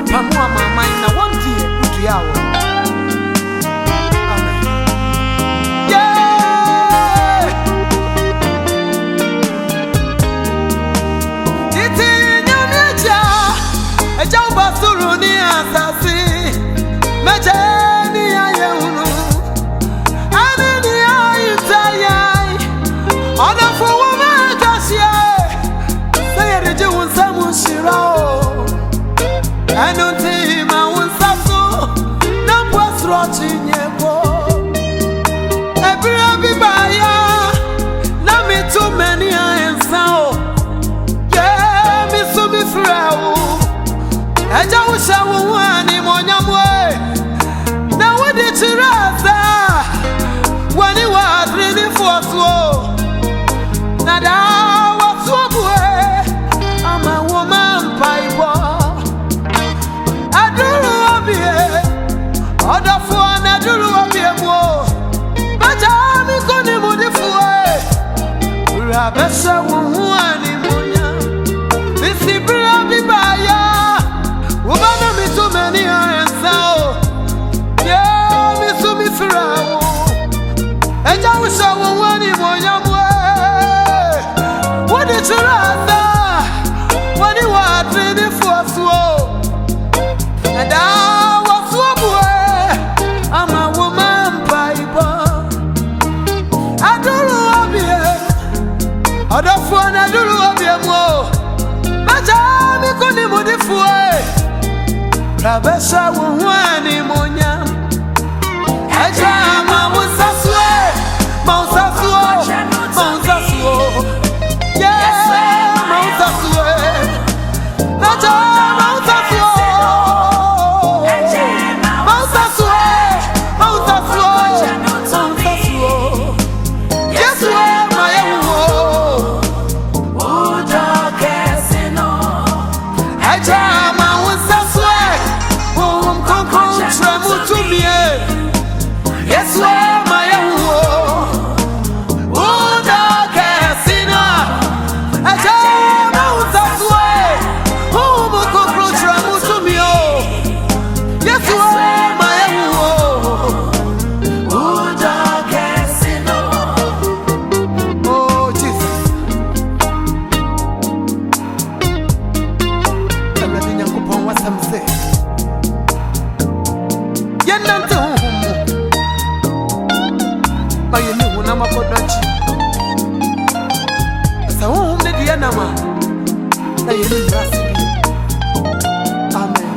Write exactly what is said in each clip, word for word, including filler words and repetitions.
Pamua mama na one day utuyawo. Amen. Yeah. Titi nyamia eja ubasuru ni asasi meje ni ayehunu ani ni ayitayai ona for woman gasia say reje wonsamu shirao anunti ma wonsaso na kwasro chinyebo ebira bibaya na mitu meni ansao yeah mi so mi frao eja wusha wani monyamwe na wodi chiraza wani wa three four two na da watu bwe ama woman paibo aduru obie odafo na aduru obie mo baja mi koni mudifuwe rabesha wani monya bisibira bibaya Ubana mi too many ansao, yeah mi so mi frao. Eja wisha wani monyamwe, wadi chirata, wani watri ni fuasuo. Nada wasuobwe, ama woman paiba. Adulu obie, adafua adulu obie mo. Baja mi koni mudifuwe. Rabesha wani monya Eja ma wusaswe Ma wusaswe Ma wusaswe Yeah ma wusaswe Eja ma wusaswe Ma wusaswe Ma wusaswe Ma wusaswe Yeswe ma yewo Ujo kesino Eja ma wusaswe Yes, where my own Uda Cassina I tell out that way Home of cockroach Ramutumio Yes, where my own Uda Cassino Oh, Jesus Everything you could put what some say Yenanto Bayenu na makodachi Sa umne diana ma Na yenu rasibi Amen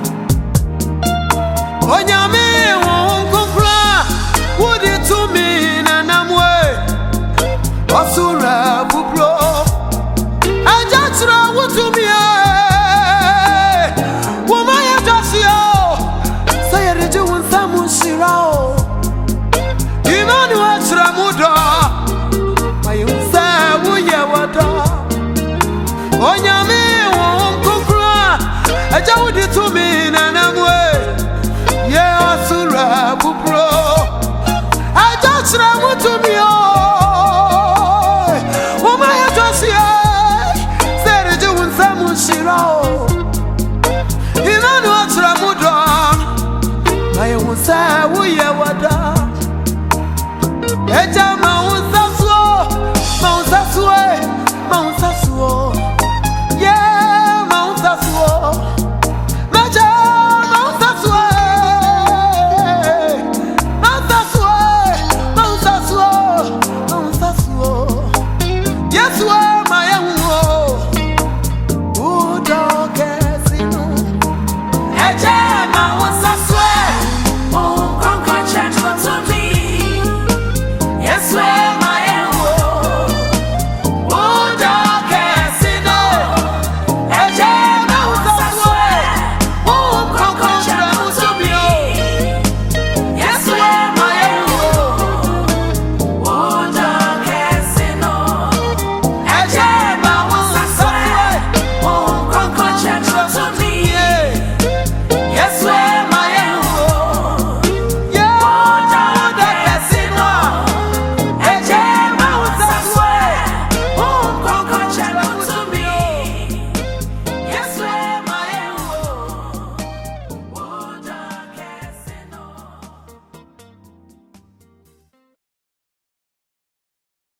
Onyame wonkukra Wudi tumi na namwe Osura bublo Ajatra wutumie Womaya jasio Sayereje wonsamu shirao Imanu atra muda Mayunsa wuye wada Onyame wonkukra Eja wudi tumi na namwe Ye asura bubro Aja tra mutumi o Woma ya josi e Sereje wunsamu shirao Imanu atra muda Mayunsa wuye wada